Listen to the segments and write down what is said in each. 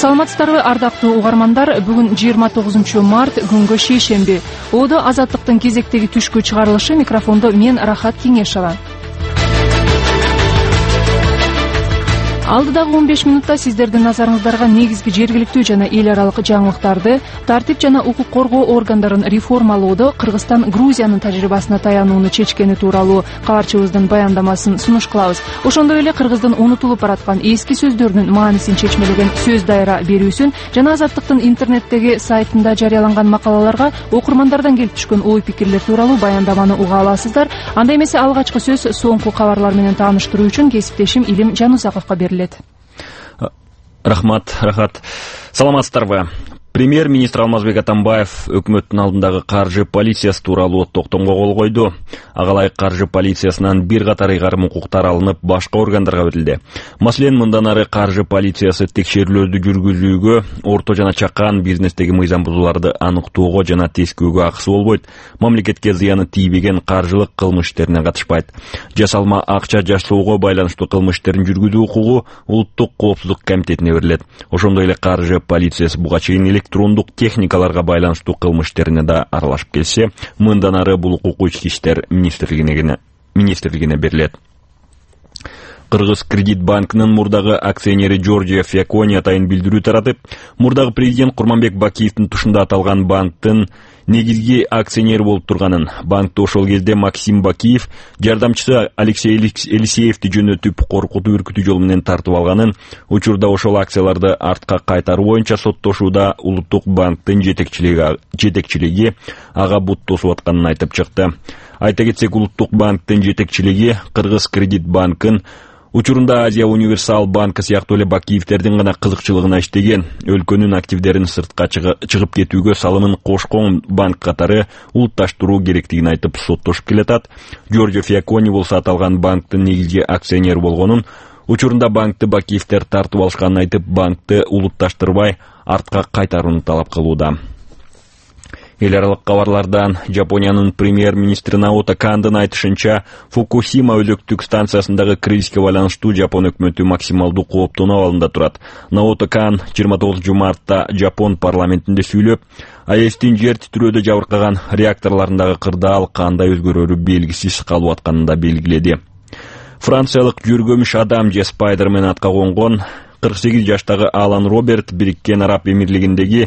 Саламатсыздарбы, ардактуу угармандар. Бүгүн 29 март, күнгө шейшемби. Оодо Азаттыктын кезектеги түшкү чыгарылышы. Микрофондо мен Рахат Кеңешова. Алдыдагы 15 минутта сиздердин назарыңыздарга негизги жергиликтүү жана эл аралык жаңылыктарды, тартип жана укук коргоо органдарын реформалоодо Кыргызстан Грузиянын тажрыйбасына таянууну чечкени тууралуу кабарчыбыздын баяндамасын сунуш кылабыз. Ошондой эле Кыргыздын унутулуп бараткан эски сөздөрүнүн маанисин чечмелеген сөз дайра берүүсүн жана Азаттыктын интернеттеги сайтында жарыяланган макалаларга окурмандардан келип түшкөн ой пикирлер тууралуу баяндаманы уга аласыздар. Анда эмесе алгачкы сөз соңку кабарлар менен тааныштыруу үчүн кесиптешим Илим Жанузаковго берилет. Рахат. Саламатсыздарбы. Премьер-министр Алмазбек Атамбаев өкмөттүн алдындагы каржы полициясы тууралуу токтомго кол койду. Ага каржы полициясынан бир катар ыйгарым укуктар алынып, башка органдарга берилди. Маселен, мындан ары каржы полициясы текшерүүлөрдү жүргүзүүгө, орто жана чакан бизнестеги мыйзам бузууларды аныктоого жана тескөөгө акысы болбойт. Мамлекетке зыяны тийбеген каржылык кылмыш иштерине катышпайт. Жасалма акча жашоого байланыштуу кылмыш иштерин жүргүзүү укугу Улуттук коопсуздук комитетине берилет. Ошондой эле каржы полициясы буга чейин электрондук техникаларга байланыштуу кылмыш иштерине да аралашып келсе, мындан ары бул укук ички иштер министрлигине берилет. Кыргыз Кредит банкынын мурдагы акционери Джорджио Фиакони атайын билдирүү таратып, мурдагы президент Курманбек Бакиевдин тушунда аталган банктын негизги акционери болуп турганын, банкты ошол кезде Максим Бакиев жардамчысы Алексей Елисеевди жөнөтүп коркутуу үркүтүү жолу менен тартып алганын, учурда ошол акцияларды артка кайтаруу боюнча соттошууда Улуттук банктын жетекчилиги ага бут тосуп атканын айтып чыкты. Айта кетсек, Улуттук банктын жетекчилиги Кыргыз Кредит банкын учурунда Азия Универсал банкы сыяктуу эле Бакиевтердин гана кызыкчылыгына иштеген, өлкөнүн активдерин сыртка чыгып кетүүгө салымын кошкон банк катары улутташтыруу керектигин айтып соттошуп келатат. Джорджио Фиакони болсо аталган банктын негизги акционери болгонун, учурунда банкты Бакиевтер тартып алышканын айтып, банкты улутташтырбай артка кайтарууну талап кылууда. Эл аралык кабарлардан Жапониянын премьер-министри Наото Кандын айтышынча, Фукусима өлөктүк станциясындагы кризиске байланыштуу Жапон өкмөтү максималдуу кооптонуу абалында турат. Наото Кан 29 мартта Жапон парламентинде сүйлөп, АЭСтин жер титирөөдө жабыркаган реакторларындагы кырдаал кандай өзгөрөрү белгисиз калып атканын да белгиледи. Франциялык жүргөмүш адам же Спайдермен атка конгон 48 жаштагы Алан Роберт Бириккен Араб Эмирлигиндеги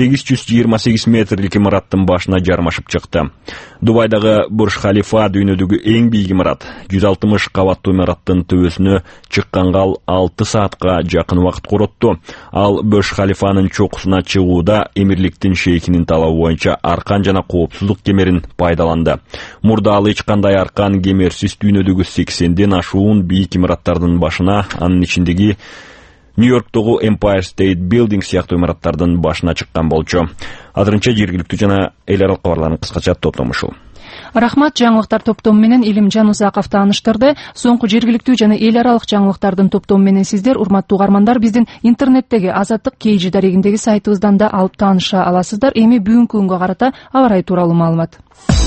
828 метрлик имараттын башына жармашып чыкты. Дубайдагы Бурж Халифа дүйнөдөгү эң бийик имарат. 160 кабаттуу имараттын төбөсүнө чыкканга 6 саатка жакын убакыт коротту. Ал Бурж Халифанын чокусуна чыгууда Эмирликтин шейхинин талабы боюнча аркан жана коопсуздук кемерин пайдаланды. Мурда ал эч кандай аркан кемерсиз дүйнөдөгү 80ден ашуун бийик имараттардын башына, анын ичиндеги Нью-Йорктогу Empire State Building сыяктуу имараттардын башына чыккан болчу. Азырынча жергиликтүү жана эл аралык кабарлардын кыскача топтому ушул. Рахмат, жаңылыктар топтому менен Илим Жанузаков тааныштырды. Соңку жергиликтүү жана эл аралык жаңылыктардын топтому менен сиздер, урматтуу угармандар, биздин интернеттеги Азаттык KG дарегиндеги сайтыбыздан да алып тааныша аласыздар. Эми бүгүнкү күнгө карата аба ырайы тууралуу маалымат.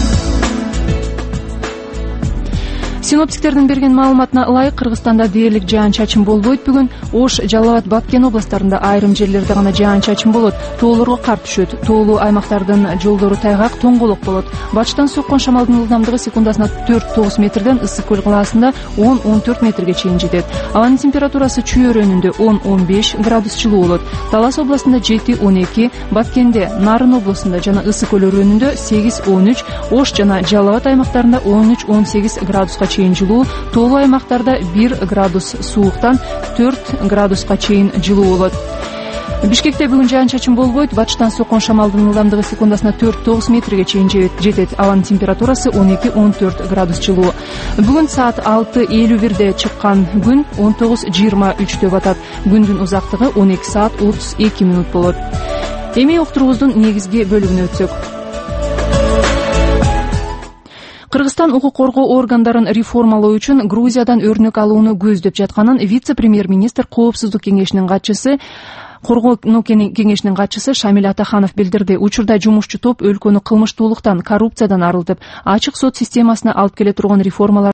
Синоптиктердин берген маалыматына ылайык, Кыргызстанда дээрлик жаан-чачын болбойт бүгүн. Ош, Жалал абад, Баткен областарында айрым жерлерде гана жаан-чачын болот. Тоолорго кар түшөт. Тоолуу аймактардын жолдору тайгак, тоңголок болот. Батыштан соккон шамалдын ылдамдыгы секундасына 4-9 метрден Ысык көл калаасында 10-14 метрге чейин жетет. Абанын температурасы Чүй өрөөнүндө 10-15 градус жылуу болот. Талас областында 7-12, Баткенде, Нарын областында жана Ысык көл өрөөнүндө 8-13, Ош жана Жалал абад аймактарында 13-18 градуска чейин жылуу, тоолуу аймактарда 1 градус сууктан 4 градуска чейин жылуу болот. Бишкекте бүгүн жаан-чачын болбойт. Батыштан соккон шамалдын ылдамдыгы секундасына 4-9 метрге чейин жетет. Абанын температурасы 12-14 градус жылуу. Бүгүн саат 6:51 чыккан күн 19:23 батат. Күндүн узактыгы 12 саат 32 минут болот. Эми уктуруубуздун негизги бөлүгүнө өтсөк. Кыргызстан укук коргоо органдарын реформалоо үчүн Грузиядан өрнөк алууну көздөп жатканын вице-премьер-министр Коопсуздук кеңешинин катчысы Коргоо кеңешинин катчысы Шамил Атаханов билдирди. Учурда жумушчу топ өлкөнү кылмыштуулуктан, коррупциядан арылтып, ачык сот системасына алып келе турган реформалар